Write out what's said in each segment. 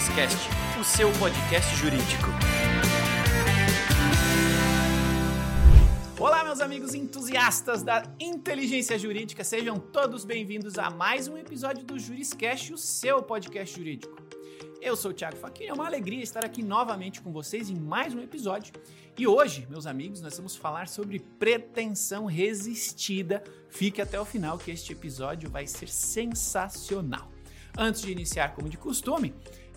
JurisCast, o seu podcast jurídico. Olá, meus amigos entusiastas da inteligência jurídica, sejam todos bem-vindos a mais um episódio do JurisCast, o seu podcast jurídico. Eu sou o Thiago Facchini, é uma alegria estar aqui novamente com vocês em mais um episódio. E hoje, meus amigos, nós vamos falar sobre pretensão resistida. Fique até o final que este episódio vai ser sensacional. Antes de iniciar, como de costume,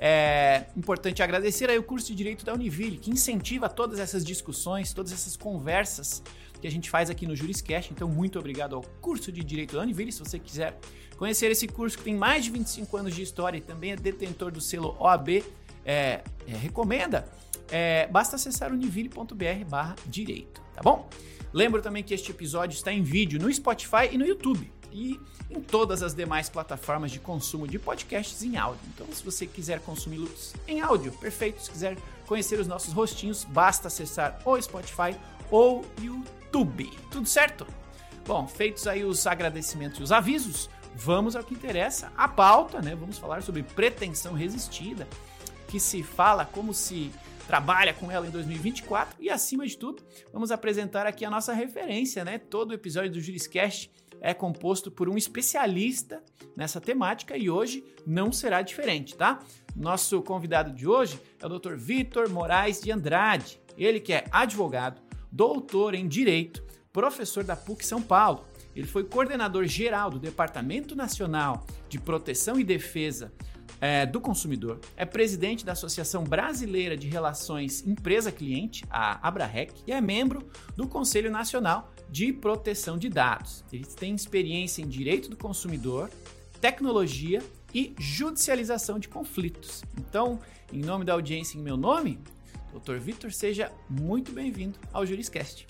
é importante agradecer aí o curso de Direito da Univille, que incentiva todas essas discussões, todas essas conversas que a gente faz aqui no JurisCast. Então, muito obrigado ao curso de Direito da Univille. Se você quiser conhecer esse curso que tem mais de 25 anos de história e também é detentor do selo OAB, recomenda, basta acessar univille.br/direito, tá bom? Lembro também que este episódio está em vídeo no Spotify e no YouTube e em todas as demais plataformas de consumo de podcasts em áudio. Então, se você quiser consumi-los em áudio, perfeito. Se quiser conhecer os nossos rostinhos, basta acessar o Spotify ou YouTube. Tudo certo? Bom, feitos aí os agradecimentos e os avisos, vamos ao que interessa, a pauta, né? Vamos falar sobre pretensão resistida, que se fala como se trabalha com ela em 2024 e, acima de tudo, vamos apresentar aqui a nossa referência, né? Todo episódio do JurisCast é composto por um especialista nessa temática e hoje não será diferente, tá? Nosso convidado de hoje é o Dr. Vitor Moraes de Andrade, ele que é advogado, doutor em Direito, professor da PUC São Paulo. Ele foi coordenador geral do Departamento Nacional de Proteção e Defesa do Consumidor, é presidente da Associação Brasileira de Relações Empresa-Cliente, a ABRAREC, e é membro do Conselho Nacional de Proteção de Dados. Ele tem experiência em Direito do Consumidor, Tecnologia e Judicialização de Conflitos. Então, em nome da audiência e em meu nome, Dr. Vitor, seja muito bem-vindo ao JurisCast.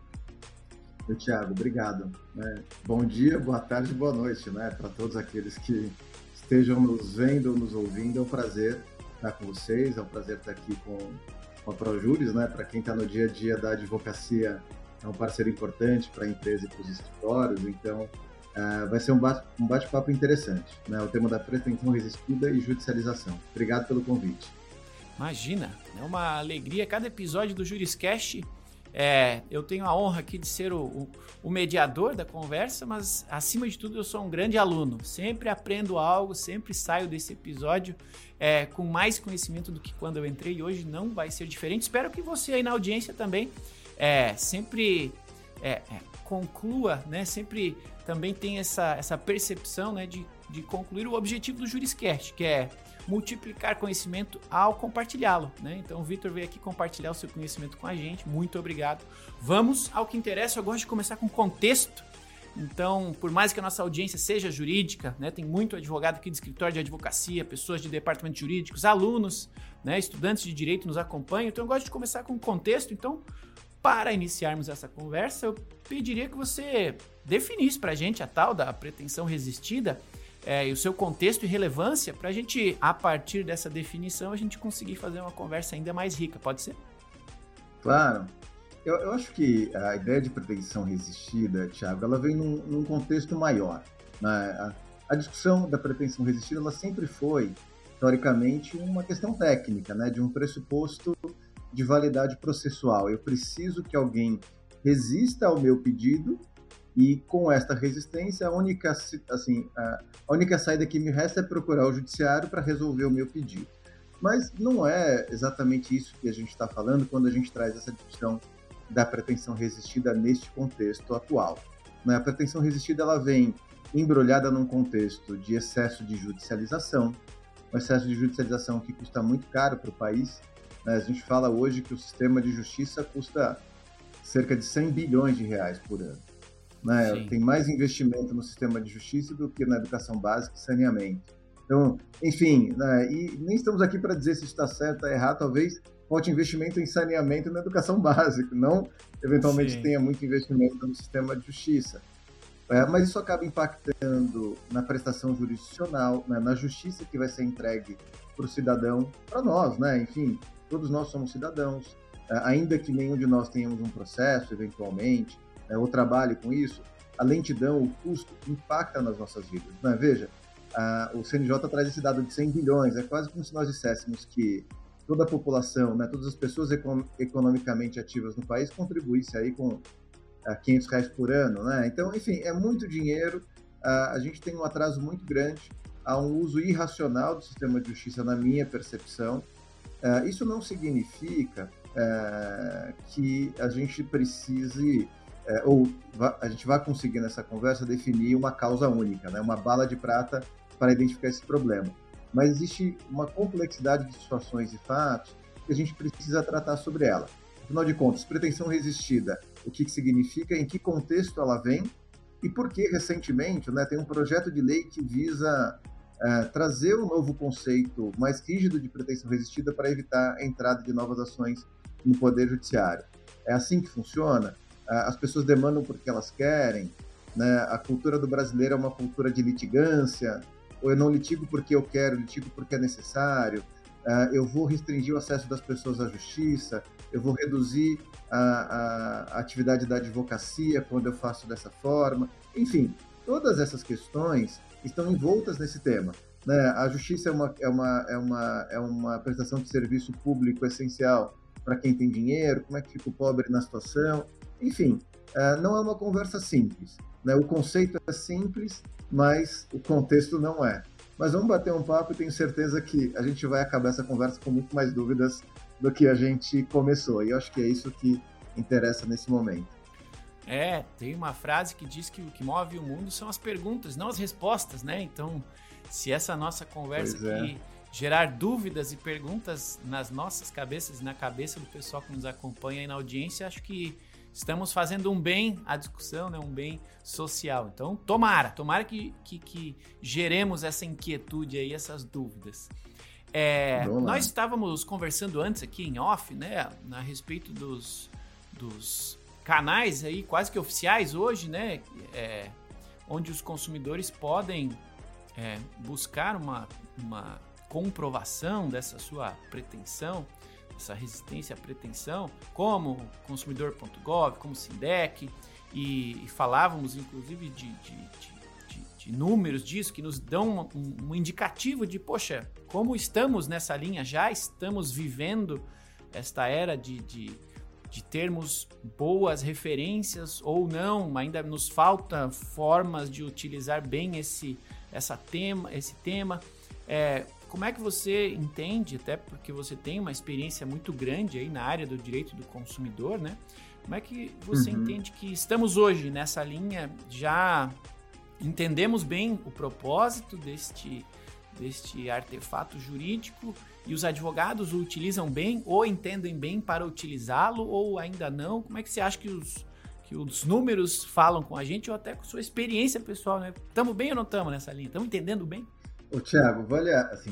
Oi, Thiago, obrigado. Bom dia, boa tarde e boa noite, para todos aqueles que estejam nos vendo ou nos ouvindo. É um prazer estar com vocês, é um prazer estar aqui com a ProJuris, para quem está no dia a dia da advocacia, é um parceiro importante para a empresa e para os escritórios, então vai ser um bate-papo interessante, o tema da pretensão resistida e judicialização. Obrigado pelo convite. Imagina, é uma alegria cada episódio do JurisCast. Eu tenho a honra aqui de ser o mediador da conversa, mas acima de tudo eu sou um grande aluno. Sempre aprendo algo, sempre saio desse episódio com mais conhecimento do que quando eu entrei e hoje não vai ser diferente. Espero que você aí na audiência também sempre conclua, sempre também tem essa percepção, de concluir o objetivo do JurisCast, que é multiplicar conhecimento ao compartilhá-lo, Então o Vitor veio aqui compartilhar o seu conhecimento com a gente, muito obrigado. Vamos ao que interessa, eu gosto de começar com contexto. Então, por mais que a nossa audiência seja jurídica, tem muito advogado aqui de escritório de advocacia, pessoas de departamentos jurídicos, alunos, estudantes de direito nos acompanham, então eu gosto de começar com contexto. Então, para iniciarmos essa conversa, eu pediria que você definisse para a gente a tal da pretensão resistida, e o seu contexto e relevância, para a gente, a partir dessa definição, a gente conseguir fazer uma conversa ainda mais rica, pode ser? Claro. Eu acho que a ideia de pretensão resistida, Thiago, ela vem num contexto maior. A discussão da pretensão resistida, ela sempre foi, teoricamente, uma questão técnica, de um pressuposto de validade processual. Eu preciso que alguém resista ao meu pedido e, com esta resistência, a única saída que me resta é procurar o judiciário para resolver o meu pedido. Mas não é exatamente isso que a gente está falando quando a gente traz essa discussão da pretensão resistida neste contexto atual. A pretensão resistida ela vem embrulhada num contexto de excesso de judicialização, um excesso de judicialização que custa muito caro para o país. A gente fala hoje que o sistema de justiça custa cerca de 100 bilhões de reais por ano. Tem mais investimento no sistema de justiça do que na educação básica e saneamento. Então, enfim, e nem estamos aqui para dizer se isso está certo ou errado. Talvez falte investimento em saneamento e na educação básica, não eventualmente tenha muito investimento no sistema de justiça. Mas isso acaba impactando na prestação jurisdicional, na justiça que vai ser entregue para o cidadão, para nós, enfim, todos nós somos cidadãos, ainda que nenhum de nós tenhamos um processo, eventualmente, ou trabalhe com isso, a lentidão, o custo impacta nas nossas vidas. Veja, o CNJ traz esse dado de 100 bilhões, é quase como se nós disséssemos que toda a população, né, todas as pessoas economicamente ativas no país contribuísse aí com R$500 por ano, né? Então, enfim, é muito dinheiro, a gente tem um atraso muito grande, há um uso irracional do sistema de justiça, na minha percepção. Isso não significa que a gente precise, a gente vai conseguir nessa conversa definir uma causa única, né? Uma bala de prata para identificar esse problema. Mas existe uma complexidade de situações e fatos que a gente precisa tratar sobre ela. Afinal de contas, pretensão resistida, o que significa, em que contexto ela vem e por que, recentemente, né, tem um projeto de lei que visa trazer um novo conceito mais rígido de pretensão resistida para evitar a entrada de novas ações no Poder Judiciário. É assim que funciona? As pessoas demandam porque elas querem, né? A cultura do brasileiro é uma cultura de litigância, ou eu não litigo porque eu quero, litigo porque é necessário, eu vou restringir o acesso das pessoas à justiça, eu vou reduzir a atividade da advocacia quando eu faço dessa forma. Enfim, todas essas questões estão envoltas nesse tema, né? A justiça é uma prestação de serviço público essencial para quem tem dinheiro, como é que fica o pobre na situação, enfim, não é uma conversa simples, né? O conceito é simples, mas o contexto não é. Mas vamos bater um papo e tenho certeza que a gente vai acabar essa conversa com muito mais dúvidas do que a gente começou, e eu acho que é isso que interessa nesse momento. Tem uma frase que diz que o que move o mundo são as perguntas, não as respostas, né? Então, se essa nossa conversa aqui gerar dúvidas e perguntas nas nossas cabeças e na cabeça do pessoal que nos acompanha aí na audiência, acho que estamos fazendo um bem à discussão, né? Um bem social. Então, tomara que geremos essa inquietude aí, essas dúvidas. Nós estávamos conversando antes aqui em off, né? A respeito dos canais aí quase que oficiais hoje, né? Onde os consumidores podem buscar uma comprovação dessa sua pretensão, essa resistência à pretensão, como consumidor.gov, como Sindec, e falávamos inclusive de números disso, que nos dão um indicativo de, poxa, como estamos nessa linha, já estamos vivendo esta era de termos boas referências ou não, ainda nos falta formas de utilizar bem esse tema. Como é que você entende, até porque você tem uma experiência muito grande aí na área do direito do consumidor, né? Como é que você entende que estamos hoje nessa linha, já entendemos bem o propósito deste artefato jurídico e os advogados o utilizam bem ou entendem bem para utilizá-lo ou ainda não? Como é que você acha que os números falam com a gente ou até com sua experiência pessoal, né? Estamos bem ou não estamos nessa linha? Estamos entendendo bem? Tiago, vamos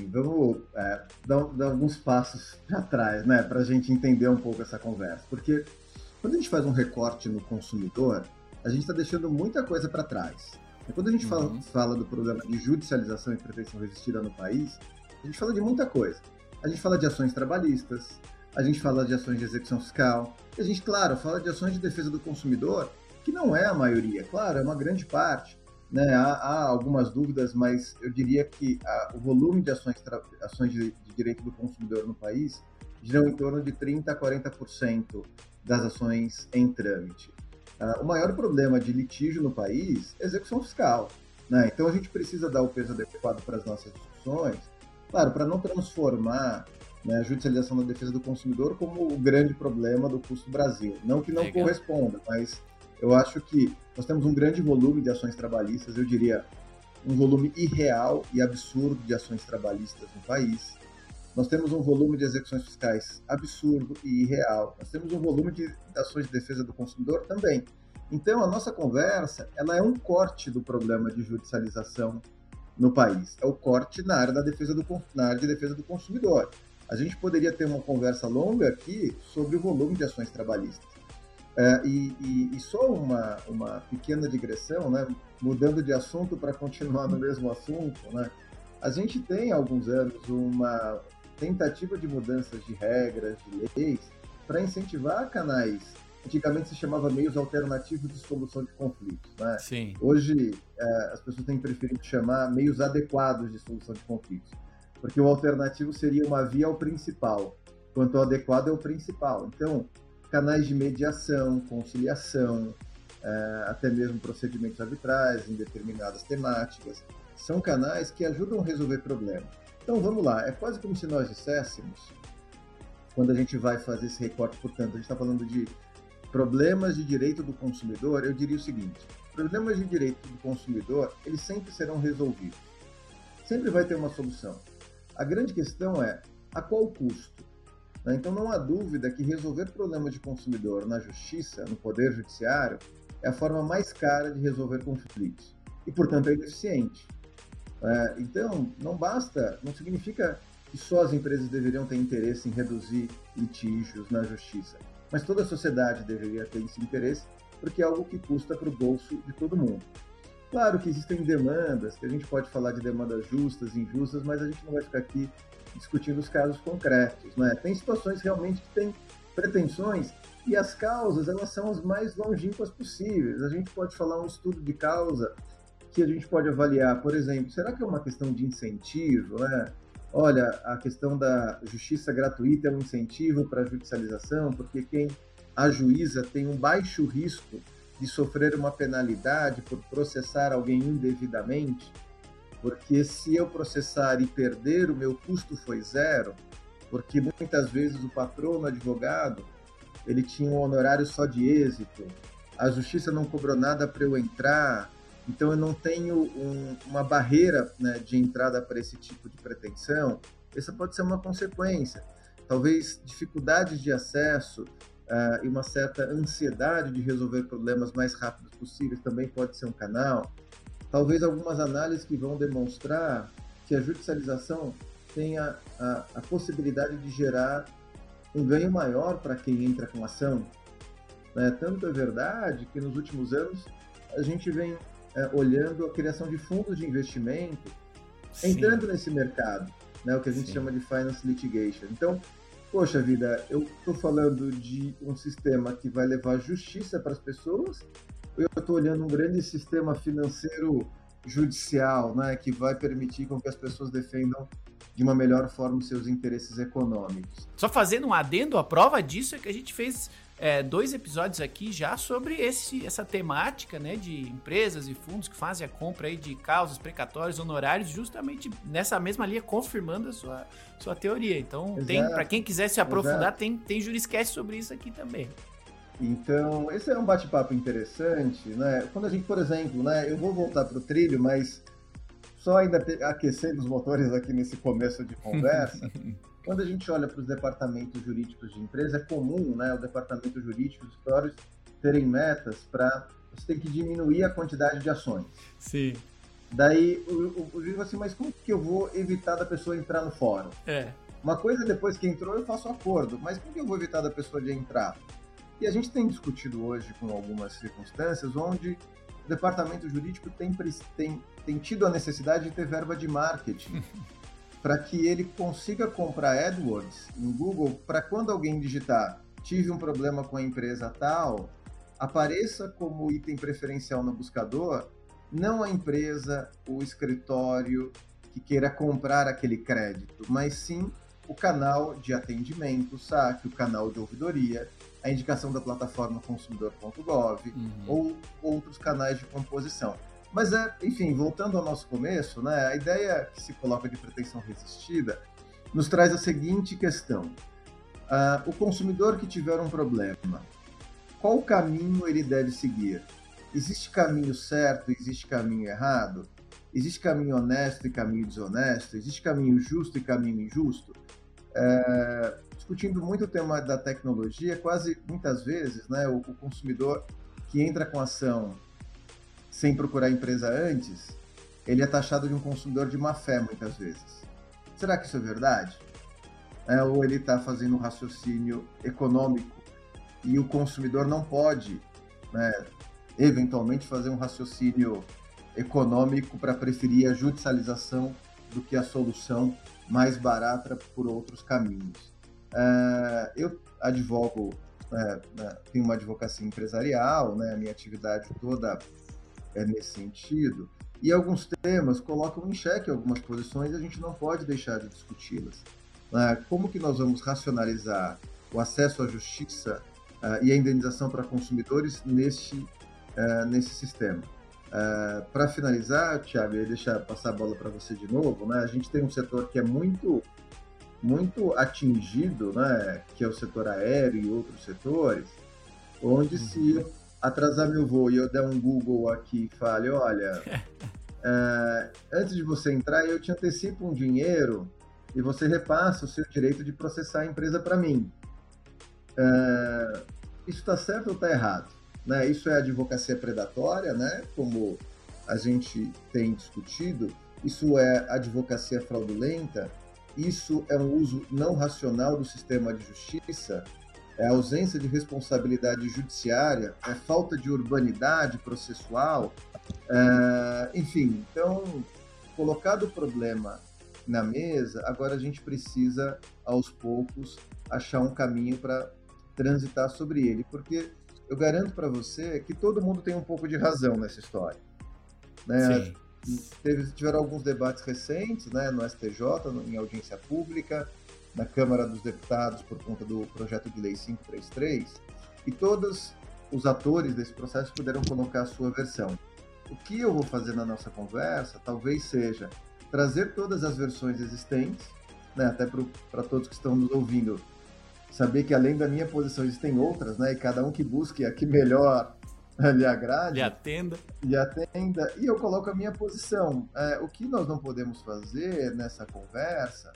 dar alguns passos para trás, né, para a gente entender um pouco essa conversa. Porque quando a gente faz um recorte no consumidor, a gente está deixando muita coisa para trás. E quando a gente fala do problema de judicialização e pretensão resistida no país, a gente fala de muita coisa. A gente fala de ações trabalhistas, a gente fala de ações de execução fiscal, e a gente, claro, fala de ações de defesa do consumidor, que não é a maioria, claro, é uma grande parte. Né? Há algumas dúvidas, mas eu diria que o volume de ações de direito do consumidor no país giram em torno de 30% a 40% das ações em trâmite. O maior problema de litígio no país é execução fiscal, né? Então a gente precisa dar o peso adequado para as nossas discussões, claro, para não transformar, né, a judicialização da defesa do consumidor como o grande problema do custo Brasil. Não que não corresponda, mas eu acho que nós temos um grande volume de ações trabalhistas, eu diria um volume irreal e absurdo de ações trabalhistas no país. Nós temos um volume de execuções fiscais absurdo e irreal. Nós temos um volume de ações de defesa do consumidor também. Então, a nossa conversa, ela é um corte do problema de judicialização no país. É o corte na área de defesa do consumidor. A gente poderia ter uma conversa longa aqui sobre o volume de ações trabalhistas. E só uma pequena digressão, né? Mudando de assunto para continuar no mesmo assunto, né? A gente tem há alguns anos uma tentativa de mudanças de regras, de leis, para incentivar canais antigamente se chamava meios alternativos de solução de conflitos, né? Sim. Hoje, as pessoas têm preferido chamar meios adequados de solução de conflitos, porque o alternativo seria uma via ao principal, enquanto o adequado é o principal. Então, canais de mediação, conciliação, até mesmo procedimentos arbitrais em determinadas temáticas, são canais que ajudam a resolver problemas. Então, vamos lá, é quase como se nós disséssemos, quando a gente vai fazer esse recorte, portanto, a gente está falando de problemas de direito do consumidor, eu diria o seguinte: problemas de direito do consumidor, eles sempre serão resolvidos. Sempre vai ter uma solução. A grande questão é, a qual custo? Então, não há dúvida que resolver problemas de consumidor na justiça, no poder judiciário, é a forma mais cara de resolver conflitos. E, portanto, é ineficiente. Então, não significa que só as empresas deveriam ter interesse em reduzir litígios na justiça, mas toda a sociedade deveria ter esse interesse, porque é algo que custa para o bolso de todo mundo. Claro que existem demandas, que a gente pode falar de demandas justas, injustas, mas a gente não vai ficar aqui discutindo os casos concretos, né? Tem situações realmente que têm pretensões e as causas, elas são as mais longínquas possíveis. A gente pode falar um estudo de causa que a gente pode avaliar, por exemplo, será que é uma questão de incentivo, né? Olha, a questão da justiça gratuita é um incentivo para a judicialização, porque quem ajuiza tem um baixo risco de sofrer uma penalidade por processar alguém indevidamente, porque se eu processar e perder, o meu custo foi zero, porque muitas vezes o patrono advogado, ele tinha um honorário só de êxito, a justiça não cobrou nada para eu entrar, então eu não tenho uma barreira, né, de entrada para esse tipo de pretensão. Essa pode ser uma consequência. Talvez dificuldades de acesso e uma certa ansiedade de resolver problemas mais rápidos possíveis também pode ser um canal. Talvez algumas análises que vão demonstrar que a judicialização tenha a possibilidade de gerar um ganho maior para quem entra com ação. Tanto é verdade que nos últimos anos a gente vem olhando a criação de fundos de investimento, entrando nesse mercado, né, o que a gente chama de finance litigation. Então, poxa vida, eu estou falando de um sistema que vai levar justiça para as pessoas, ou eu estou olhando um grande sistema financeiro judicial, né, que vai permitir com que as pessoas defendam de uma melhor forma os seus interesses econômicos. Só fazendo um adendo, a prova disso é que a gente fez 2 episódios aqui já sobre essa temática, né, de empresas e fundos que fazem a compra aí de causas, precatórios, honorários, justamente nessa mesma linha, confirmando a sua teoria. Então, para quem quiser se aprofundar, tem Juriscast sobre isso aqui também. Então, esse é um bate-papo interessante, né? Quando a gente, por exemplo, né, eu vou voltar para o trilho, mas só ainda aquecendo os motores aqui nesse começo de conversa. Quando a gente olha para os departamentos jurídicos de empresa, é comum, né, o departamento jurídico, os escritórios, terem metas para você ter que diminuir a quantidade de ações. Sim. Daí, o juiz fala assim, mas como que eu vou evitar da pessoa entrar no fórum? Uma coisa, depois que entrou, eu faço acordo, mas como que eu vou evitar da pessoa de entrar? E a gente tem discutido hoje com algumas circunstâncias onde o departamento jurídico tem tido a necessidade de ter verba de marketing para que ele consiga comprar AdWords no Google, para quando alguém digitar tive um problema com a empresa tal, apareça como item preferencial no buscador, não a empresa, o escritório que queira comprar aquele crédito, mas sim o canal de atendimento, o saque, o canal de ouvidoria, a indicação da plataforma consumidor.gov ou outros canais de composição. Mas, enfim, voltando ao nosso começo, né, a ideia que se coloca de pretensão resistida nos traz a seguinte questão. O consumidor que tiver um problema, qual caminho ele deve seguir? Existe caminho certo, existe caminho errado? Existe caminho honesto e caminho desonesto? Existe caminho justo e caminho injusto? Discutindo muito o tema da tecnologia, quase muitas vezes, né, o consumidor que entra com ação sem procurar a empresa antes, ele é taxado de um consumidor de má fé muitas vezes. Será que isso é verdade? Ou ele está fazendo um raciocínio econômico e o consumidor não pode, né, eventualmente fazer um raciocínio econômico para preferir a judicialização do que a solução mais barata por outros caminhos. Eu advogo tenho uma advocacia empresarial, né, a minha atividade toda é nesse sentido, e alguns temas colocam em xeque algumas posições e a gente não pode deixar de discuti-las. Como que nós vamos racionalizar o acesso à justiça e a indenização para consumidores nesse sistema? Para finalizar, Thiago, e deixar passar a bola para você de novo, né, a gente tem um setor que é muito atingido, né, que é o setor aéreo e outros setores, onde se eu atrasar meu voo e eu der um Google aqui e fale, olha, antes de você entrar, eu te antecipo um dinheiro e você repassa o seu direito de processar a empresa para mim. Isso está certo ou está errado? Né? Isso é advocacia predatória, né? Como a gente tem discutido, isso é advocacia fraudulenta, isso é um uso não racional do sistema de justiça, é ausência de responsabilidade judiciária, é falta de urbanidade processual, enfim. Então, colocado o problema na mesa, agora a gente precisa, aos poucos, achar um caminho para transitar sobre ele, porque eu garanto para você que todo mundo tem um pouco de razão nessa história. Né? Tiveram alguns debates recentes, né, no STJ, em audiência pública, na Câmara dos Deputados por conta do projeto de lei 533, e todos os atores desse processo puderam colocar a sua versão. O que eu vou fazer na nossa conversa talvez seja trazer todas as versões existentes, né, até para todos que estão nos ouvindo, saber que além da minha posição existem outras, né, e cada um que busque a que melhor lhe agrade, lhe atenda, e eu coloco a minha posição. O que nós não podemos fazer nessa conversa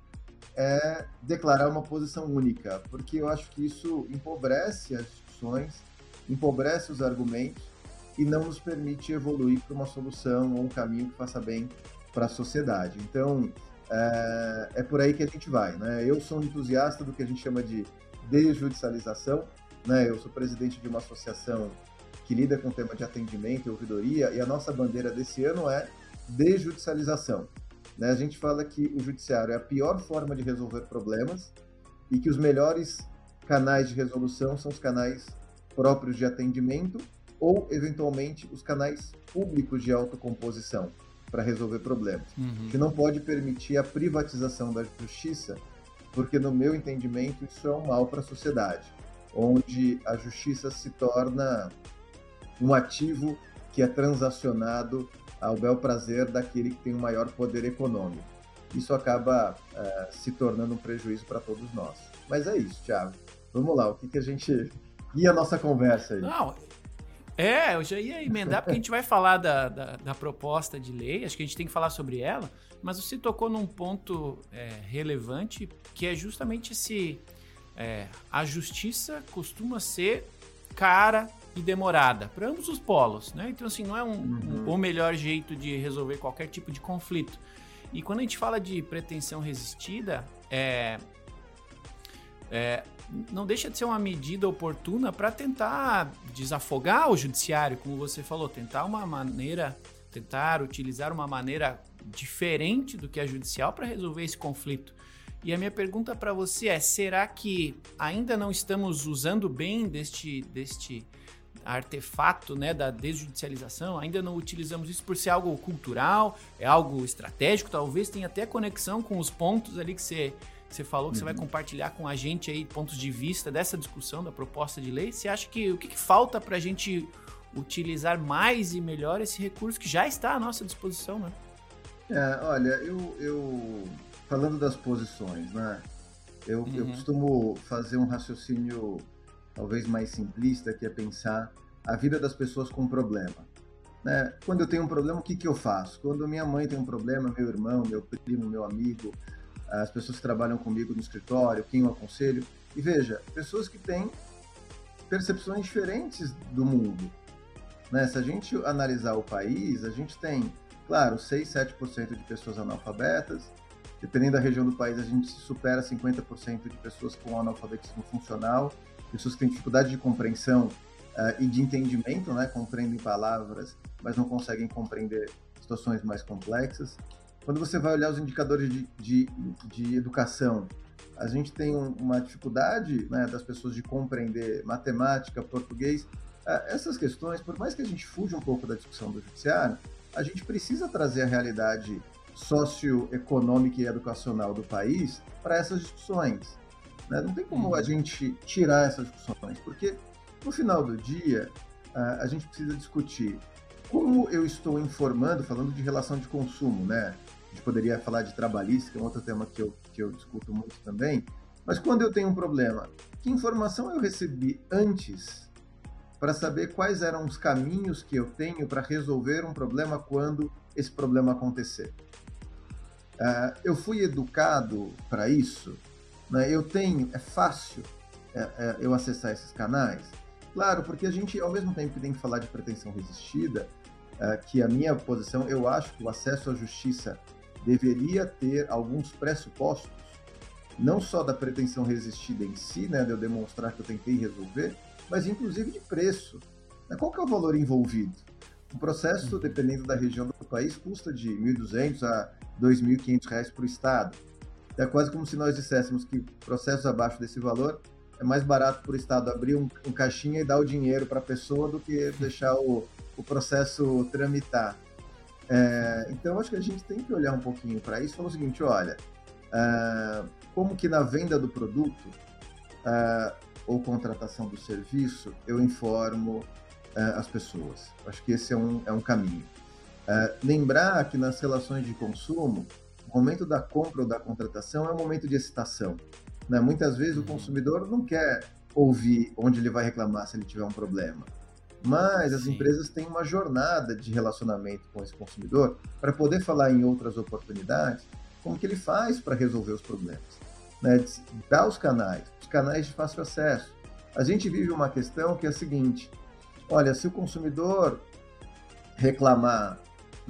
é declarar uma posição única, porque eu acho que isso empobrece as discussões, empobrece os argumentos e não nos permite evoluir para uma solução ou um caminho que faça bem para a sociedade. Então, é por aí que a gente vai, né? Eu sou um entusiasta do que a gente chama de desjudicialização, né? Eu sou presidente de uma associação que lida com o tema de atendimento e ouvidoria, e a nossa bandeira desse ano é desjudicialização. Né? A gente fala que o judiciário é a pior forma de resolver problemas e que os melhores canais de resolução são os canais próprios de atendimento ou, eventualmente, os canais públicos de autocomposição para resolver problemas. Que não pode permitir a privatização da justiça, porque, no meu entendimento, isso é um mal para a sociedade, onde a justiça se torna um ativo que é transacionado ao bel prazer daquele que tem o maior poder econômico. Isso acaba se tornando um prejuízo para todos nós. Mas é isso, Thiago. Vamos lá, o que a gente... E a nossa conversa aí? Não, eu já ia emendar, porque a gente vai falar da proposta de lei, acho que a gente tem que falar sobre ela, mas você tocou num ponto relevante, que é justamente a justiça costuma ser cara e demorada, para ambos os polos, né? Então, assim, não é o melhor jeito de resolver qualquer tipo de conflito. E quando a gente fala de pretensão resistida, não deixa de ser uma medida oportuna para tentar desafogar o judiciário, como você falou, tentar utilizar uma maneira diferente do que a judicial para resolver esse conflito. E a minha pergunta para você é, será que ainda não estamos usando bem deste artefato, né, da desjudicialização? Ainda não utilizamos isso por ser algo cultural, é algo estratégico, talvez tenha até conexão com os pontos ali que você falou, que você vai compartilhar com a gente aí, pontos de vista dessa discussão da proposta de lei. Você acha que o que falta para a gente utilizar mais e melhor esse recurso que já está à nossa disposição, né? Olha, eu falando das posições, né, eu costumo fazer um raciocínio talvez mais simplista, que é pensar a vida das pessoas com problema. Né? Quando eu tenho um problema, o que eu faço? Quando minha mãe tem um problema, meu irmão, meu primo, meu amigo, as pessoas que trabalham comigo no escritório, quem eu aconselho. E veja, pessoas que têm percepções diferentes do mundo. Né? Se a gente analisar o país, a gente tem, claro, 6, 7% de pessoas analfabetas. Dependendo da região do país, a gente supera 50% de pessoas com analfabetismo funcional, pessoas que têm dificuldade de compreensão e de entendimento, né? Compreendem palavras, mas não conseguem compreender situações mais complexas. Quando você vai olhar os indicadores de educação, a gente tem uma dificuldade, né, das pessoas de compreender matemática, português. Essas questões, por mais que a gente fuja um pouco da discussão do judiciário, a gente precisa trazer a realidade socioeconômica e educacional do país para essas discussões, né? Não tem como a gente tirar essas discussões, porque no final do dia a gente precisa discutir como eu estou informando, falando de relação de consumo, né? A gente poderia falar de trabalhista, que é um outro tema que eu discuto muito também, mas quando eu tenho um problema, que informação eu recebi antes para saber quais eram os caminhos que eu tenho para resolver um problema quando esse problema acontecer? Eu fui educado para isso, né? É fácil eu acessar esses canais? Claro, porque a gente, ao mesmo tempo que tem que falar de pretensão resistida, que a minha posição, eu acho que o acesso à justiça deveria ter alguns pressupostos, não só da pretensão resistida em si, né, de eu demonstrar que eu tentei resolver, mas inclusive de preço. Qual que é o valor envolvido? Um processo, dependendo da região do país, custa de R$ 1.200 a R$ 2.500 por estado. É quase como se nós disséssemos que processos abaixo desse valor é mais barato para o estado abrir um caixinha e dar o dinheiro para a pessoa do que deixar o processo tramitar. Então, acho que a gente tem que olhar um pouquinho para isso e falar o seguinte, olha, como que na venda do produto ou contratação do serviço, eu informo as pessoas. Acho que esse é um caminho. Lembrar que nas relações de consumo, o momento da compra ou da contratação é um momento de excitação, né? Muitas vezes o consumidor não quer ouvir onde ele vai reclamar se ele tiver um problema, mas as empresas têm uma jornada de relacionamento com esse consumidor para poder falar em outras oportunidades como que ele faz para resolver os problemas, né? Dar os canais de fácil acesso. A gente vive uma questão que é a seguinte: olha, se o consumidor reclamar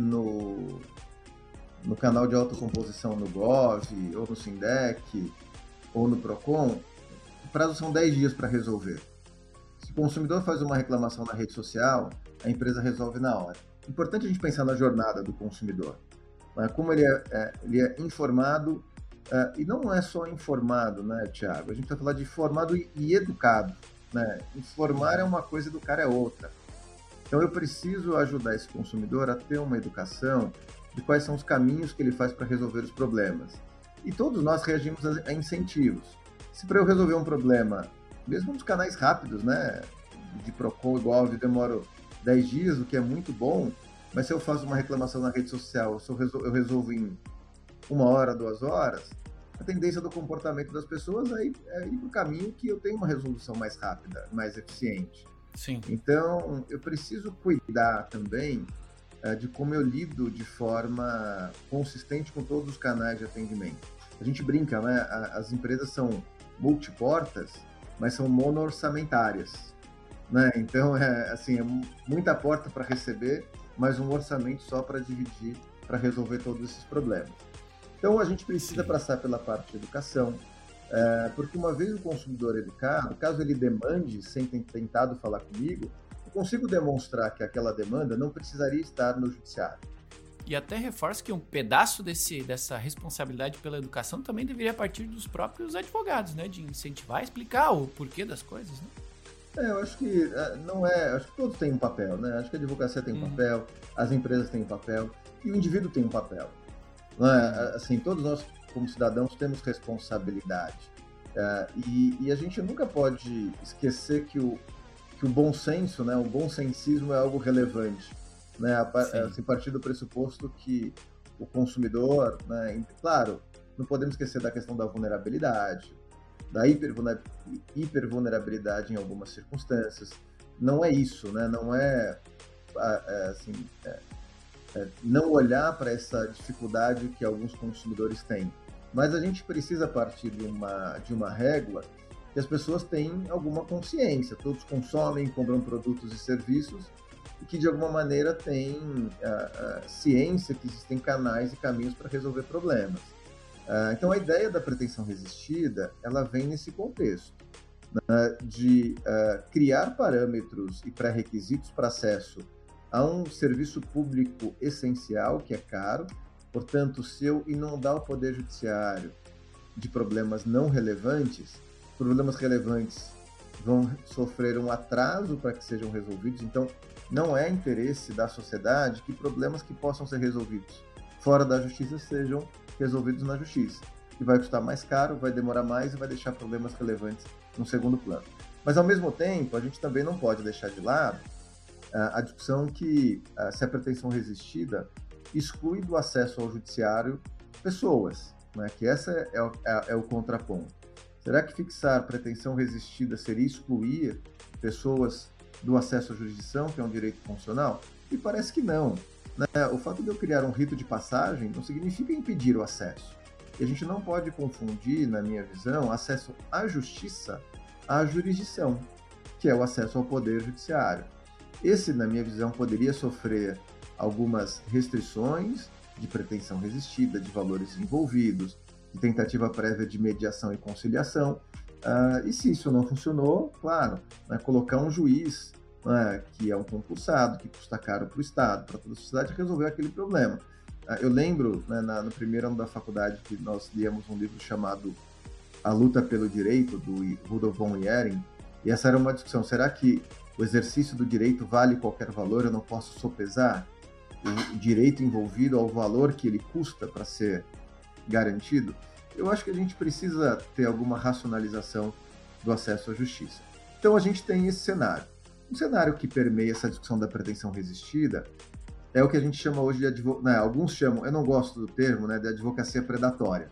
no canal de autocomposição no Gov, ou no Sindec, ou no Procon, o prazo são 10 dias para resolver. Se o consumidor faz uma reclamação na rede social, a empresa resolve na hora. Importante a gente pensar na jornada do consumidor, né? Como ele é informado, e não é só informado, né, Thiago? A gente vai falar de informado e educado, né? Informar é uma coisa, educar é outra. Então eu preciso ajudar esse consumidor a ter uma educação de quais são os caminhos que ele faz para resolver os problemas. E todos nós reagimos a incentivos. Se para eu resolver um problema, mesmo nos canais rápidos, né, de Procon e Gov, eu demoro 10 dias, o que é muito bom, mas se eu faço uma reclamação na rede social, se eu resolvo em 1 hora, 2 horas, a tendência do comportamento das pessoas é ir para o caminho que eu tenho uma resolução mais rápida, mais eficiente. Sim. Então, eu preciso cuidar também de como eu lido de forma consistente com todos os canais de atendimento. A gente brinca, né? As empresas são multiportas, mas são mono-orçamentárias, né? Então, é muita porta para receber, mas um orçamento só para dividir, para resolver todos esses problemas. Então, a gente precisa passar pela parte de educação, porque uma vez o consumidor educado, caso ele demande, sem ter tentado falar comigo, eu consigo demonstrar que aquela demanda não precisaria estar no judiciário. E até reforço que um pedaço dessa responsabilidade pela educação também deveria partir dos próprios advogados, né? De incentivar, explicar o porquê das coisas, né? Eu acho que acho que todos têm um papel, né? Acho que a advocacia tem um papel, as empresas têm um papel e o indivíduo tem um papel. Assim, todos nós, como cidadãos, temos responsabilidade. E a gente nunca pode esquecer que o bom senso, né, o bom sensismo é algo relevante, né? A partir do pressuposto que o consumidor, né, claro, não podemos esquecer da questão da vulnerabilidade, da hipervulnerabilidade em algumas circunstâncias. Não é isso, né? Não não olhar para essa dificuldade que alguns consumidores têm. Mas a gente precisa partir de uma régua que as pessoas têm alguma consciência. Todos consomem, compram produtos e serviços e que, de alguma maneira, têm ciência que existem canais e caminhos para resolver problemas. Então, a ideia da pretensão resistida, ela vem nesse contexto, né, de criar parâmetros e pré-requisitos para acesso a um serviço público essencial, que é caro. Portanto, se eu inundar o Poder Judiciário de problemas não relevantes, problemas relevantes vão sofrer um atraso para que sejam resolvidos. Então, não é interesse da sociedade que problemas que possam ser resolvidos fora da justiça sejam resolvidos na justiça. E vai custar mais caro, vai demorar mais e vai deixar problemas relevantes no segundo plano. Mas, ao mesmo tempo, a gente também não pode deixar de lado a discussão que, se a pretensão resistida exclui do acesso ao judiciário pessoas, né? Que essa é o contraponto. Será que fixar pretensão resistida seria excluir pessoas do acesso à jurisdição, que é um direito constitucional? E parece que não, né? O fato de eu criar um rito de passagem não significa impedir o acesso. E a gente não pode confundir, na minha visão, acesso à justiça à jurisdição, que é o acesso ao poder judiciário. Esse, na minha visão, poderia sofrer algumas restrições de pretensão resistida, de valores envolvidos, de tentativa prévia de mediação e conciliação. E se isso não funcionou, claro, né, colocar um juiz, né, que é um concursado, que custa caro para o Estado, para toda a sociedade, resolver aquele problema. Eu lembro, né, no primeiro ano da faculdade, que nós líamos um livro chamado A Luta pelo Direito, do Rudolf von Ehring, e essa era uma discussão: será que o exercício do direito vale qualquer valor? Eu não posso sopesar o direito envolvido ao valor que ele custa para ser garantido? Eu acho que a gente precisa ter alguma racionalização do acesso à justiça. Então a gente tem esse cenário. Um cenário que permeia essa discussão da pretensão resistida é o que a gente chama hoje de alguns chamam, eu não gosto do termo, né, de advocacia predatória,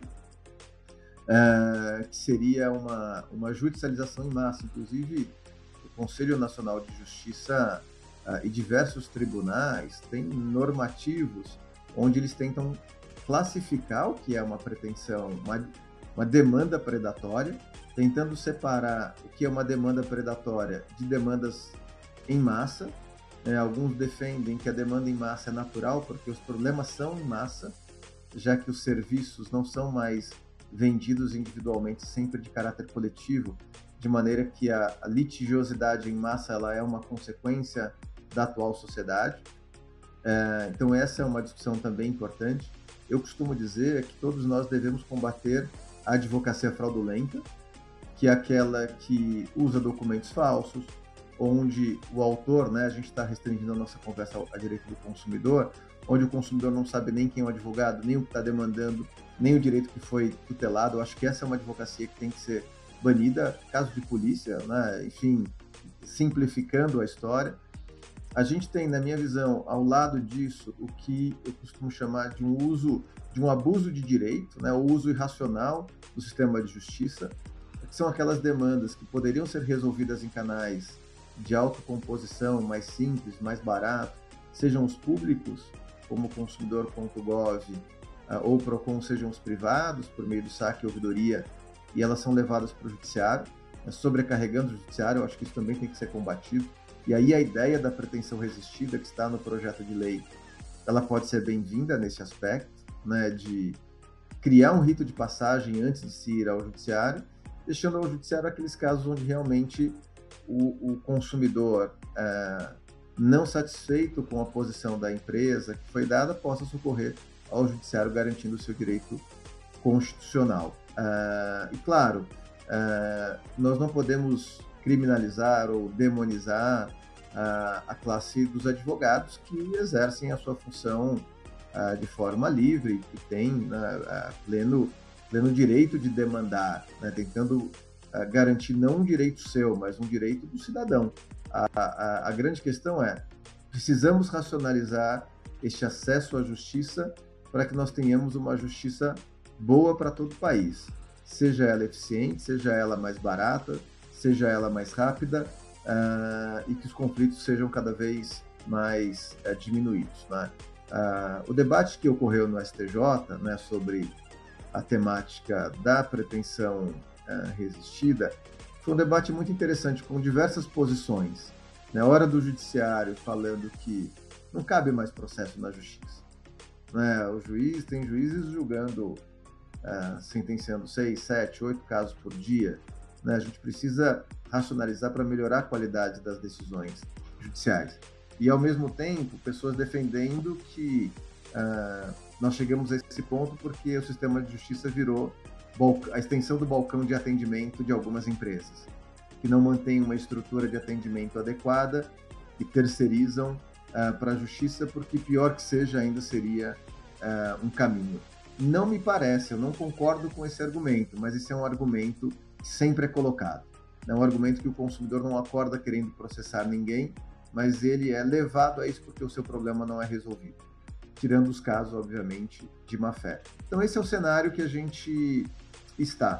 que seria uma judicialização em massa. Inclusive, o Conselho Nacional de Justiça e diversos tribunais têm normativos onde eles tentam classificar o que é uma pretensão, uma demanda predatória, tentando separar o que é uma demanda predatória de demandas em massa. Alguns defendem que a demanda em massa é natural porque os problemas são em massa, já que os serviços não são mais vendidos individualmente, sempre de caráter coletivo, de maneira que a litigiosidade em massa ela é uma consequência da atual sociedade. Então essa é uma discussão também importante. Eu costumo dizer que todos nós devemos combater a advocacia fraudulenta, que é aquela que usa documentos falsos, onde o autor, né, a gente está restringindo a nossa conversa a direito do consumidor, onde o consumidor não sabe nem quem é o advogado, nem o que está demandando, nem o direito que foi tutelado. Eu acho que essa é uma advocacia que tem que ser banida, caso de polícia, né? Enfim, simplificando a história. A gente tem, na minha visão, ao lado disso, o que eu costumo chamar de um abuso de direito, né? O uso irracional do sistema de justiça, que são aquelas demandas que poderiam ser resolvidas em canais de autocomposição mais simples, mais barato, sejam os públicos, como consumidor.gov, ou Procon, sejam os privados, por meio do saque e ouvidoria, e elas são levadas para o judiciário, sobrecarregando o judiciário. Eu acho que isso também tem que ser combatido. E aí a ideia da pretensão resistida, que está no projeto de lei, ela pode ser bem-vinda nesse aspecto, né, de criar um rito de passagem antes de se ir ao judiciário, deixando ao judiciário aqueles casos onde realmente o consumidor, não satisfeito com a posição da empresa que foi dada, possa socorrer ao judiciário garantindo o seu direito constitucional. E claro, nós não podemos criminalizar ou demonizar a classe dos advogados que exercem a sua função de forma livre, que tem pleno direito de demandar, né, tentando garantir não um direito seu, mas um direito do cidadão. A grande questão é: precisamos racionalizar este acesso à justiça para que nós tenhamos uma justiça boa para todo o país, seja ela eficiente, seja ela mais barata, seja ela mais rápida, e que os conflitos sejam cada vez mais diminuídos, né? O debate que ocorreu no STJ, né, sobre a temática da pretensão resistida foi um debate muito interessante, com diversas posições. Na hora do judiciário falando que não cabe mais processo na justiça, né? Tem juízes julgando, sentenciando 6, 7, 8 casos por dia, né? A gente precisa racionalizar para melhorar a qualidade das decisões judiciais. E, ao mesmo tempo, pessoas defendendo que nós chegamos a esse ponto porque o sistema de justiça virou a extensão do balcão de atendimento de algumas empresas, que não mantêm uma estrutura de atendimento adequada e terceirizam para a justiça, porque pior que seja, ainda seria um caminho. Não me parece, eu não concordo com esse argumento, mas esse é um argumento que sempre é colocado. É um argumento que o consumidor não acorda querendo processar ninguém, mas ele é levado a isso porque o seu problema não é resolvido, tirando os casos, obviamente, de má-fé. Então esse é o cenário que a gente está.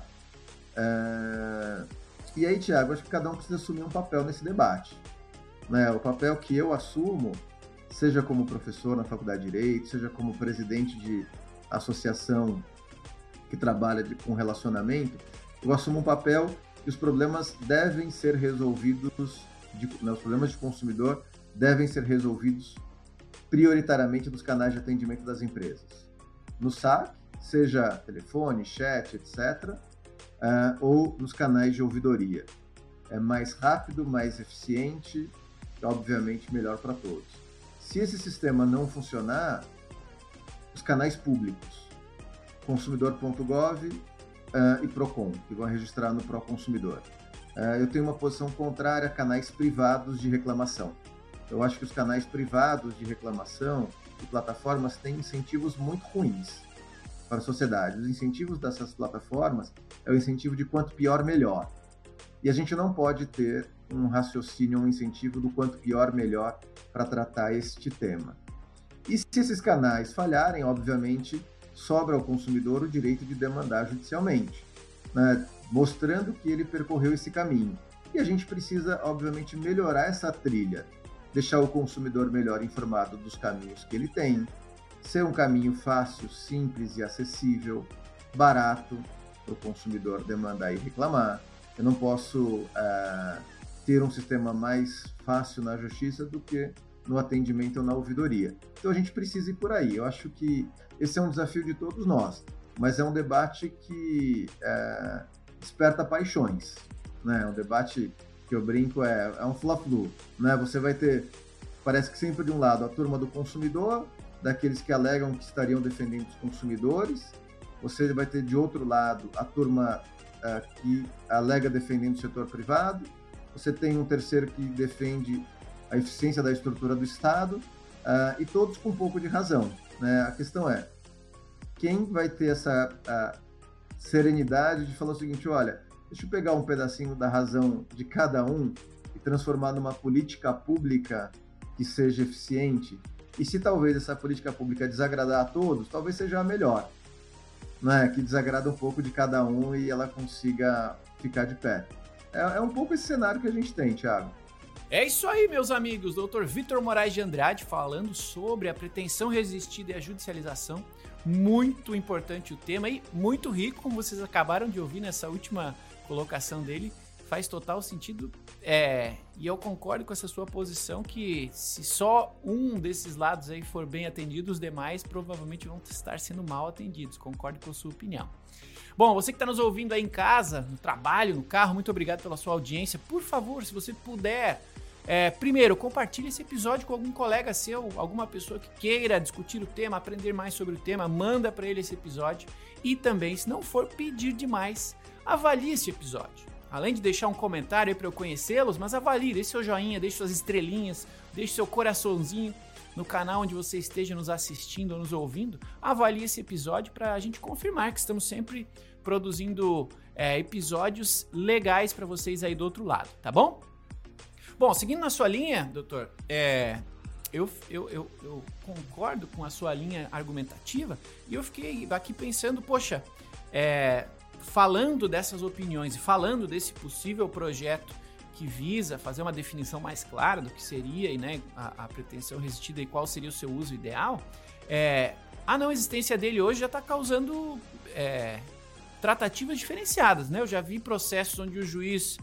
E aí, Thiago, acho que cada um precisa assumir um papel nesse debate. Né? O papel que eu assumo, seja como professor na Faculdade de Direito, seja como presidente de associação que trabalha com relacionamento, eu assumo um papel que os problemas devem ser resolvidos, os problemas de consumidor devem ser resolvidos prioritariamente nos canais de atendimento das empresas. No SAC, seja telefone, chat, etc., ou nos canais de ouvidoria. É mais rápido, mais eficiente, obviamente melhor para todos. Se esse sistema não funcionar, os canais públicos, consumidor.gov e Procon, que vão registrar no Proconsumidor. Eu tenho uma posição contrária a canais privados de reclamação. Eu acho que os canais privados de reclamação e plataformas têm incentivos muito ruins para a sociedade. Os incentivos dessas plataformas é o incentivo de quanto pior, melhor. E a gente não pode ter um raciocínio, um incentivo do quanto pior, melhor para tratar este tema. E se esses canais falharem, obviamente, sobra ao consumidor o direito de demandar judicialmente, né, mostrando que ele percorreu esse caminho. E a gente precisa, obviamente, melhorar essa trilha, deixar o consumidor melhor informado dos caminhos que ele tem, ser um caminho fácil, simples e acessível, barato para o consumidor demandar e reclamar. Eu não posso ter um sistema mais fácil na justiça do que no atendimento ou na ouvidoria. Então a gente precisa ir por aí. Eu acho que esse é um desafio de todos nós, mas é um debate que desperta paixões, né? Um debate que eu brinco é um fla-flu, né? Você vai ter, parece que sempre de um lado, a turma do consumidor, daqueles que alegam que estariam defendendo os consumidores, você vai ter de outro lado a turma que alega defendendo o setor privado, você tem um terceiro que defende a eficiência da estrutura do Estado, e todos com um pouco de razão, né? A questão é, quem vai ter essa serenidade de falar o seguinte, olha, deixa eu pegar um pedacinho da razão de cada um e transformar numa política pública que seja eficiente, e se talvez essa política pública desagradar a todos, talvez seja a melhor, né? Que desagrada um pouco de cada um e ela consiga ficar de pé. É um pouco esse cenário que a gente tem, Thiago. É isso aí, meus amigos. Dr. Vitor Moraes de Andrade falando sobre a pretensão resistida e a judicialização. Muito importante o tema e muito rico, como vocês acabaram de ouvir nessa última colocação dele. Faz total sentido. E eu concordo com essa sua posição que se só um desses lados aí for bem atendido, os demais provavelmente vão estar sendo mal atendidos. Concordo com a sua opinião. Bom, você que está nos ouvindo aí em casa, no trabalho, no carro, muito obrigado pela sua audiência. Por favor, se você puder, primeiro, compartilhe esse episódio com algum colega seu, alguma pessoa que queira discutir o tema, aprender mais sobre o tema, manda para ele esse episódio. E também, se não for pedir demais, avalie esse episódio. Além de deixar um comentário aí para eu conhecê-los, mas avalie, deixe seu joinha, deixe suas estrelinhas, deixe seu coraçãozinho no canal onde você esteja nos assistindo ou nos ouvindo. Avalie esse episódio para a gente confirmar que estamos sempre produzindo episódios legais para vocês aí do outro lado, tá bom? Bom, seguindo na sua linha, doutor, eu concordo com a sua linha argumentativa e eu fiquei aqui pensando, poxa, falando dessas opiniões e falando desse possível projeto que visa fazer uma definição mais clara do que seria e, né, a pretensão resistida e qual seria o seu uso ideal, a não existência dele hoje já está causando tratativas diferenciadas, né? Eu já vi processos onde o juiz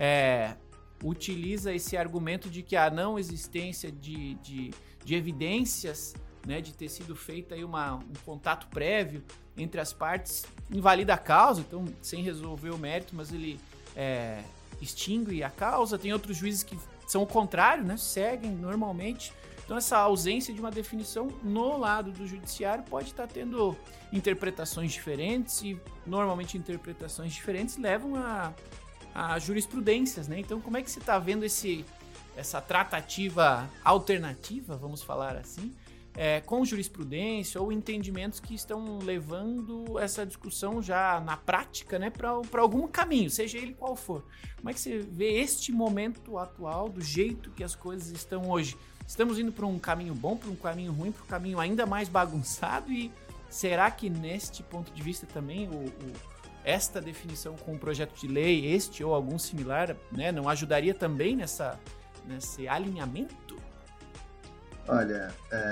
utiliza esse argumento de que a não existência de evidências, né, de ter sido feito aí um contato prévio entre as partes, invalida a causa, então sem resolver o mérito, mas ele extingue a causa. Tem outros juízes que são o contrário, né, seguem normalmente Então, essa ausência de uma definição no lado do judiciário pode estar tendo interpretações diferentes e, normalmente, interpretações diferentes levam a jurisprudências, né? Então, como é que você está vendo essa tratativa alternativa, vamos falar assim, com jurisprudência ou entendimentos que estão levando essa discussão já na prática, né, para algum caminho, seja ele qual for? Como é que você vê este momento atual, do jeito que as coisas estão hoje? Estamos indo para um caminho bom, para um caminho ruim, para um caminho ainda mais bagunçado? E será que neste ponto de vista também esta definição com um projeto de lei, este ou algum similar, né, não ajudaria também nesse alinhamento? Olha,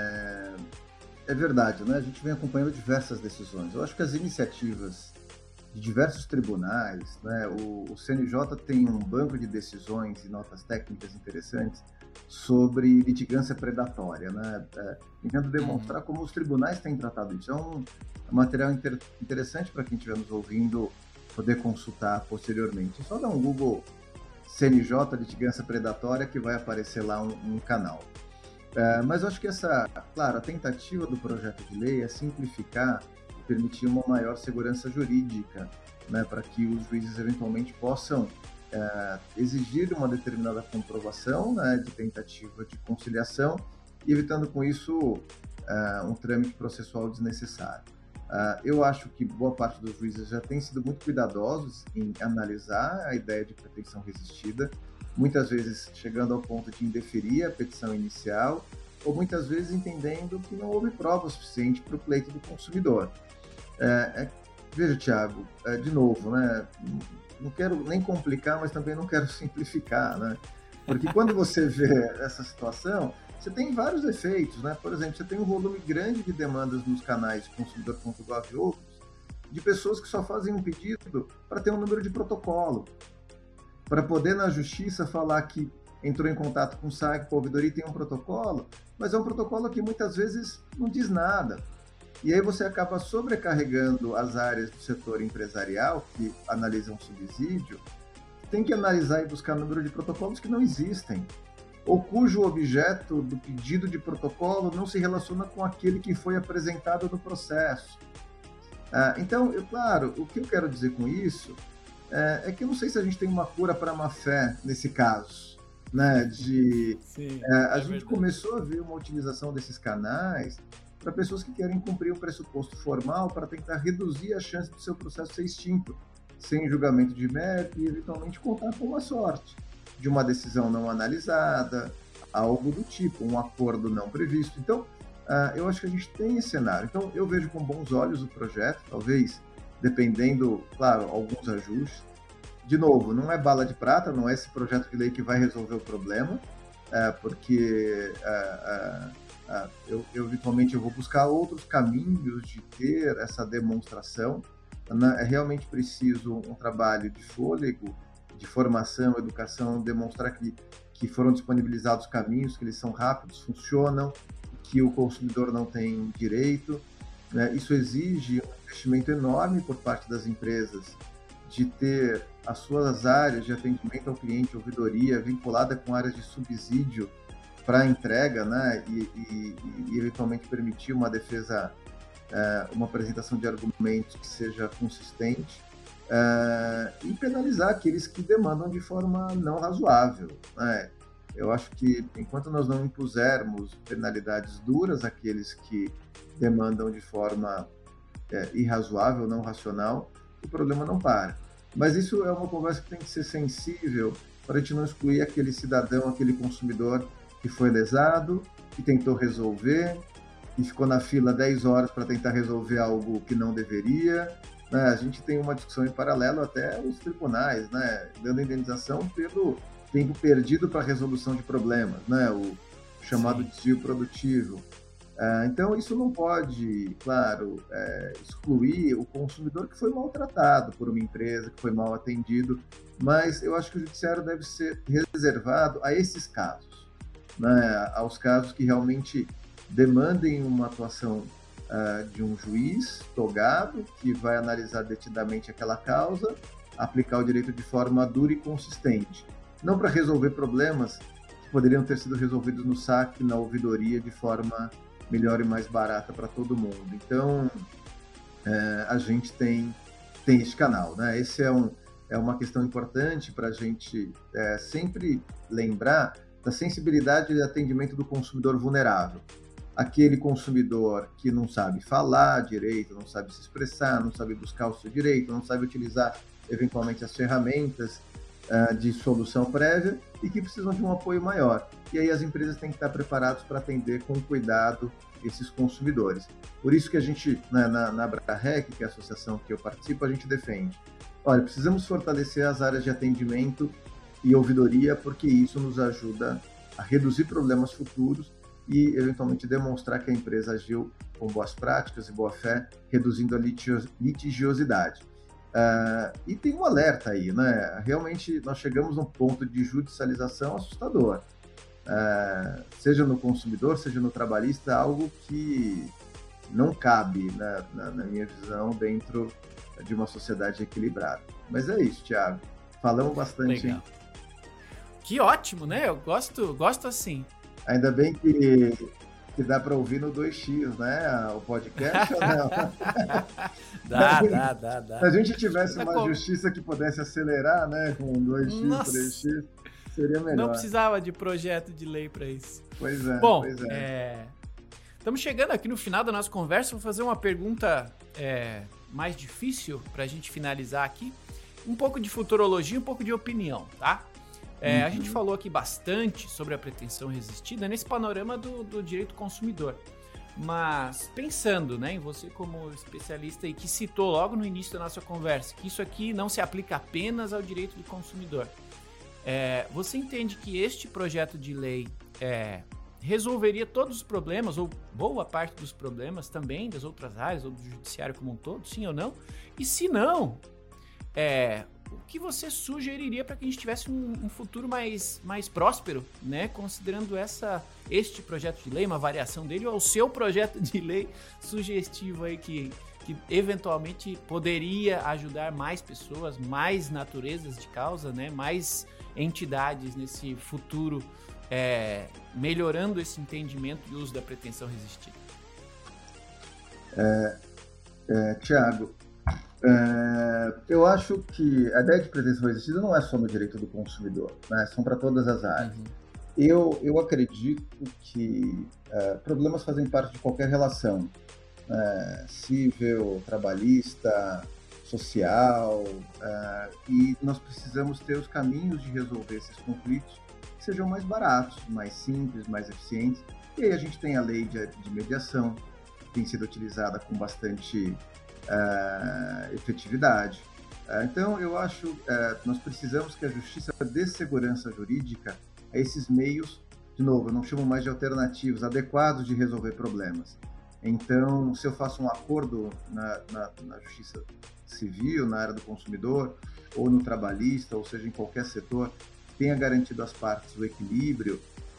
é verdade, né? A gente vem acompanhando diversas decisões. Eu acho que as iniciativas de diversos tribunais, né? O CNJ tem um banco de decisões e notas técnicas interessantes sobre litigância predatória, né? Tentando demonstrar como os tribunais têm tratado isso. É um material interessante para quem estiver nos ouvindo poder consultar posteriormente. Só dá um Google CNJ litigância predatória que vai aparecer lá um canal. Mas eu acho que claro, a tentativa do projeto de lei é simplificar e permitir uma maior segurança jurídica, né, para que os juízes eventualmente possam exigir uma determinada comprovação, né, de tentativa de conciliação, e evitando com isso um trâmite processual desnecessário. Eu acho que boa parte dos juízes já tem sido muito cuidadosos em analisar a ideia de pretensão resistida, muitas vezes chegando ao ponto de indeferir a petição inicial, ou muitas vezes entendendo que não houve prova suficiente para o pleito do consumidor. Veja, Thiago, de novo, né, não quero nem complicar, mas também não quero simplificar, né? Porque quando você vê essa situação, você tem vários efeitos, né? Por exemplo, você tem um volume grande de demandas nos canais consumidor.gov e outros, de pessoas que só fazem um pedido para ter um número de protocolo, para poder na justiça falar que entrou em contato com o SAC, com a ouvidoria e tem um protocolo, mas é um protocolo que muitas vezes não diz nada. E aí você acaba sobrecarregando as áreas do setor empresarial, que analisam subsídio, tem que analisar e buscar número de protocolos que não existem, ou cujo objeto do pedido de protocolo não se relaciona com aquele que foi apresentado no processo. Então, claro, o que eu quero dizer com isso é que eu não sei se a gente tem uma cura para a má-fé nesse caso, né? Sim, a gente começou a ver uma utilização desses canais para pessoas que querem cumprir o pressuposto formal para tentar reduzir a chance do seu processo ser extinto, sem julgamento de mérito e eventualmente contar com uma sorte de uma decisão não analisada, algo do tipo, um acordo não previsto. Então, eu acho que a gente tem esse cenário. Então, eu vejo com bons olhos o projeto, talvez dependendo, claro, alguns ajustes. De novo, não é bala de prata, não é esse projeto de lei que vai resolver o problema, porque eu eventualmente vou buscar outros caminhos de ter essa demonstração. É realmente preciso um trabalho de fôlego, de formação, educação, demonstrar que foram disponibilizados caminhos, que eles são rápidos, funcionam, que o consumidor não tem direito, né? Isso exige um investimento enorme por parte das empresas de ter as suas áreas de atendimento ao cliente, ouvidoria, vinculada com áreas de subsídio para entrega, né? E eventualmente permitir uma defesa, uma apresentação de argumentos que seja consistente, e penalizar aqueles que demandam de forma não razoável, né? Eu acho que enquanto nós não impusermos penalidades duras àqueles que demandam de forma irrazoável, não racional, o problema não para. Mas isso é uma conversa que tem que ser sensível para a gente não excluir aquele cidadão, aquele consumidor que foi lesado, que tentou resolver, que ficou na fila 10 horas para tentar resolver algo que não deveria, né? A gente tem uma discussão em paralelo até os tribunais, né, dando indenização pelo tempo perdido para a resolução de problemas, né, o chamado desvio produtivo. Então, isso não pode, claro, excluir o consumidor que foi maltratado por uma empresa, que foi mal atendido, mas eu acho que o judiciário deve ser reservado a esses casos, né, aos casos que realmente demandem uma atuação de um juiz togado, que vai analisar detidamente aquela causa, aplicar o direito de forma dura e consistente. Não para resolver problemas que poderiam ter sido resolvidos no saque, na ouvidoria, de forma melhor e mais barata para todo mundo. Então, a gente tem esse canal, né? Esse é uma questão importante para a gente sempre lembrar da sensibilidade de atendimento do consumidor vulnerável. Aquele consumidor que não sabe falar direito, não sabe se expressar, não sabe buscar o seu direito, não sabe utilizar eventualmente as ferramentas de solução prévia e que precisam de um apoio maior. E aí as empresas têm que estar preparadas para atender com cuidado esses consumidores. Por isso que a gente, na Abrarec, que é a associação que eu participo, a gente defende. Olha, precisamos fortalecer as áreas de atendimento e ouvidoria, porque isso nos ajuda a reduzir problemas futuros e, eventualmente, demonstrar que a empresa agiu com boas práticas e boa fé, reduzindo a litigiosidade. E tem um alerta aí, né? Realmente, nós chegamos a um ponto de judicialização assustador. Seja no consumidor, seja no trabalhista, algo que não cabe, na minha visão, dentro de uma sociedade equilibrada. Mas é isso, Thiago. Falamos bastante. Legal. Que ótimo, né? Eu gosto assim. Ainda bem que dá para ouvir no 2x, né? O podcast ou não? Dá. Se a gente tivesse uma justiça que pudesse acelerar, né? Com 2x, Nossa. 3x, seria melhor. Não precisava de projeto de lei para isso. Pois é. Bom, estamos chegando aqui no final da nossa conversa. Vou fazer uma pergunta mais difícil para a gente finalizar aqui. Um pouco de futurologia, um pouco de opinião, tá? A gente falou aqui bastante sobre a pretensão resistida nesse panorama do direito consumidor. Mas pensando, né, em você como especialista e que citou logo no início da nossa conversa, que isso aqui não se aplica apenas ao direito do consumidor. Você entende que este projeto de lei resolveria todos os problemas, ou boa parte dos problemas também das outras áreas, ou do judiciário como um todo, sim ou não? E se não, o que você sugeriria para que a gente tivesse um futuro mais próspero, né? Considerando este projeto de lei, uma variação dele, ou o seu projeto de lei sugestivo aí que eventualmente poderia ajudar mais pessoas, mais naturezas de causa, né? Mais entidades nesse futuro, melhorando esse entendimento e uso da pretensão resistida. Thiago, eu acho que a ideia de pretensão resistida não é só no direito do consumidor, né? São para todas as áreas. Eu acredito que problemas fazem parte de qualquer relação, civil, trabalhista, social, e nós precisamos ter os caminhos de resolver esses conflitos que sejam mais baratos, mais simples, mais eficientes. E aí a gente tem a lei de mediação, que tem sido utilizada com bastante efetividade. Então, eu acho que nós precisamos que a justiça dê segurança jurídica a esses meios, de novo, eu não chamo mais de alternativos, adequados de resolver problemas. Então, se eu faço um acordo na justiça civil, na área do consumidor, ou no trabalhista, ou seja, em qualquer setor, tenha garantido às partes o equilíbrio,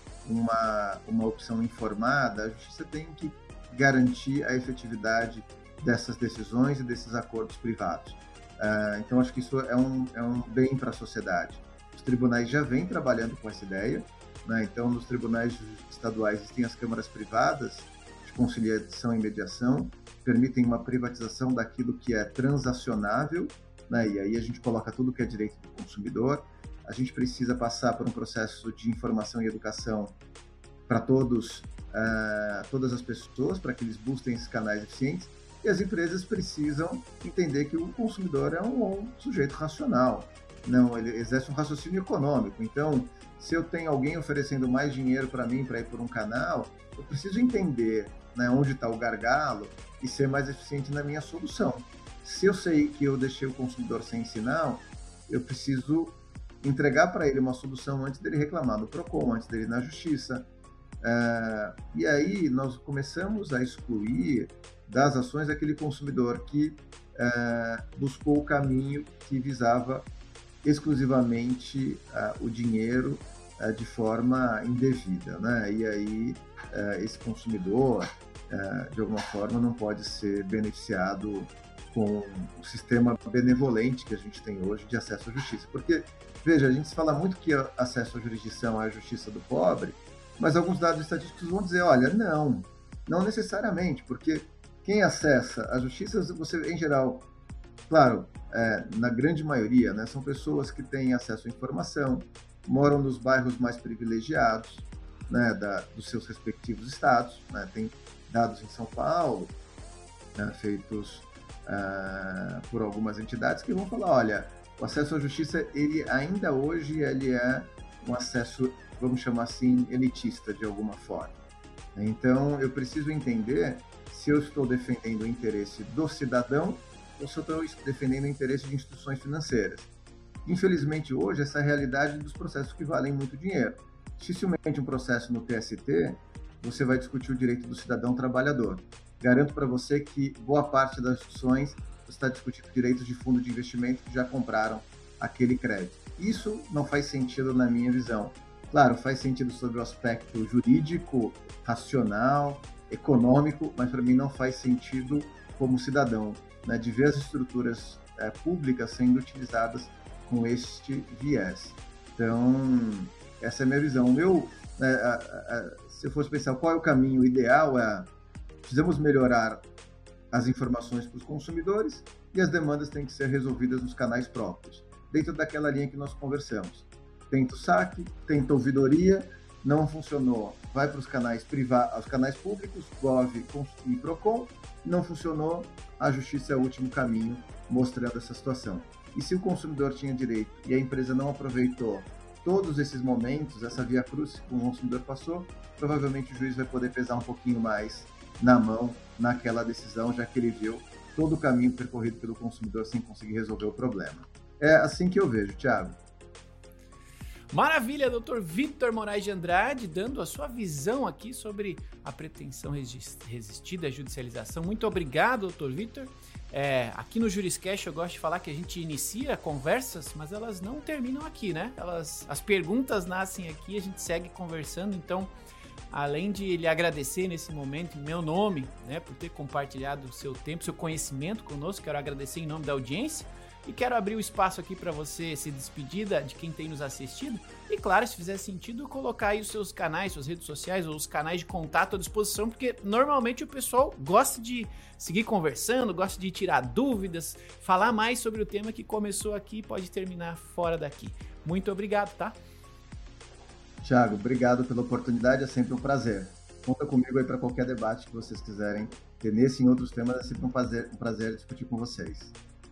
uma opção informada, a justiça tem que garantir a efetividade dessas decisões e desses acordos privados. Então, acho que isso é um bem para a sociedade. Os tribunais já vêm trabalhando com essa ideia, né? Então, nos tribunais estaduais existem as câmaras privadas de conciliação e mediação, que permitem uma privatização daquilo que é transacionável, né? E aí a gente coloca tudo que é direito do consumidor. A gente precisa passar por um processo de informação e educação para todas as pessoas, para que eles busquem esses canais eficientes. E as empresas precisam entender que o consumidor é um sujeito racional, não, ele exerce um raciocínio econômico. Então, se eu tenho alguém oferecendo mais dinheiro para mim para ir por um canal, eu preciso entender, né, onde está o gargalo e ser mais eficiente na minha solução. Se eu sei que eu deixei o consumidor sem sinal, eu preciso entregar para ele uma solução antes dele reclamar no PROCON, antes dele ir na justiça. E aí nós começamos a excluir das ações aquele consumidor que buscou o caminho que visava exclusivamente o dinheiro de forma indevida, né? E aí esse consumidor, de alguma forma, não pode ser beneficiado com o sistema benevolente que a gente tem hoje de acesso à justiça. Porque, veja, a gente fala muito que acesso à jurisdição é a justiça do pobre, mas alguns dados estatísticos vão dizer, olha, não necessariamente, porque quem acessa a justiça, você, em geral, claro, na grande maioria, né, são pessoas que têm acesso à informação, moram nos bairros mais privilegiados, né, dos seus respectivos estados, né, tem dados em São Paulo, né, feitos por algumas entidades que vão falar, olha, o acesso à justiça, ele ainda hoje ele é um acesso, vamos chamar assim, elitista de alguma forma. Então, eu preciso entender se eu estou defendendo o interesse do cidadão ou se eu estou defendendo o interesse de instituições financeiras. Infelizmente, hoje, essa é a realidade dos processos que valem muito dinheiro. Dificilmente um processo no TST, você vai discutir o direito do cidadão trabalhador. Garanto para você que boa parte das discussões você está discutindo direitos de fundo de investimento que já compraram aquele crédito. Isso não faz sentido na minha visão. Claro, faz sentido sobre o aspecto jurídico, racional, econômico, mas para mim não faz sentido como cidadão, né, de ver as estruturas públicas sendo utilizadas com este viés. Então, essa é a minha visão. Se eu fosse pensar qual é o caminho ideal, precisamos melhorar as informações para os consumidores e as demandas têm que ser resolvidas nos canais próprios, dentro daquela linha que nós conversamos. Tenta o saque, tenta a ouvidoria, não funcionou, vai para os canais privados, os canais públicos, Gov e Procon, não funcionou, a justiça é o último caminho, mostrando essa situação. E se o consumidor tinha direito e a empresa não aproveitou todos esses momentos, essa via cruz que o consumidor passou, provavelmente o juiz vai poder pesar um pouquinho mais na mão naquela decisão, já que ele viu todo o caminho percorrido pelo consumidor sem conseguir resolver o problema. É assim que eu vejo, Thiago. Maravilha, Dr. Vitor Moraes de Andrade, dando a sua visão aqui sobre a pretensão resistida à judicialização. Muito obrigado, Dr. Vitor. Aqui no Juriscast eu gosto de falar que a gente inicia conversas, mas elas não terminam aqui, né? As perguntas nascem aqui, a gente segue conversando, então, além de lhe agradecer nesse momento, em meu nome, né, por ter compartilhado o seu tempo, seu conhecimento conosco, quero agradecer em nome da audiência. E quero abrir o espaço aqui para você se despedir de quem tem nos assistido. E claro, se fizer sentido, colocar aí os seus canais, suas redes sociais ou os canais de contato à disposição, porque normalmente o pessoal gosta de seguir conversando, gosta de tirar dúvidas, falar mais sobre o tema que começou aqui e pode terminar fora daqui. Muito obrigado, tá? Thiago, obrigado pela oportunidade, é sempre um prazer. Conta comigo aí para qualquer debate que vocês quiserem ter nesse e em outros temas, é sempre um prazer discutir com vocês.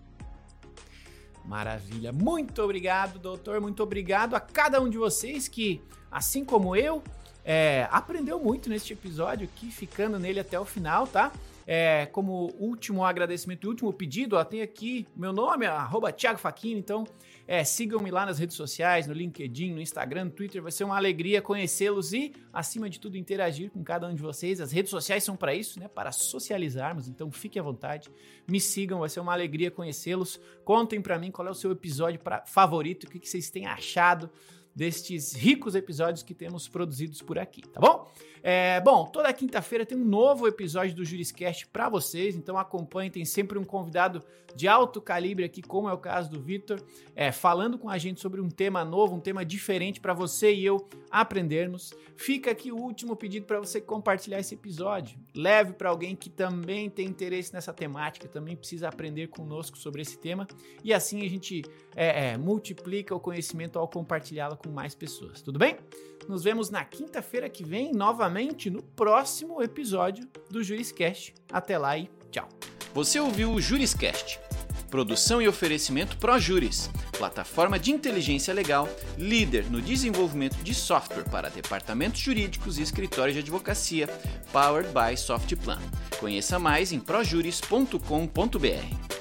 Maravilha, muito obrigado, doutor, muito obrigado a cada um de vocês que, assim como eu, aprendeu muito neste episódio aqui, ficando nele até o final, tá? Como último agradecimento e último pedido, tem aqui meu nome, @Thiago Facchini, então sigam-me lá nas redes sociais, no LinkedIn, no Instagram, no Twitter, vai ser uma alegria conhecê-los e, acima de tudo, interagir com cada um de vocês. As redes sociais são para isso, né? Para socializarmos, então fiquem à vontade, me sigam, vai ser uma alegria conhecê-los. Contem para mim qual é o seu episódio favorito, o que vocês têm achado destes ricos episódios que temos produzidos por aqui, tá bom? Bom, toda quinta-feira tem um novo episódio do Juriscast para vocês, então acompanhem, tem sempre um convidado de alto calibre aqui, como é o caso do Vitor, falando com a gente sobre um tema novo, um tema diferente para você e eu aprendermos. Fica aqui o último pedido para você compartilhar esse episódio. Leve para alguém que também tem interesse nessa temática, também precisa aprender conosco sobre esse tema e assim a gente multiplica o conhecimento ao compartilhá-lo com mais pessoas, tudo bem? Nos vemos na quinta-feira que vem, novamente no próximo episódio do Juriscast. Até lá e tchau. Você ouviu o Juriscast, produção e oferecimento ProJuris, plataforma de inteligência legal, líder no desenvolvimento de software para departamentos jurídicos e escritórios de advocacia, powered by Softplan. Conheça mais em projuris.com.br.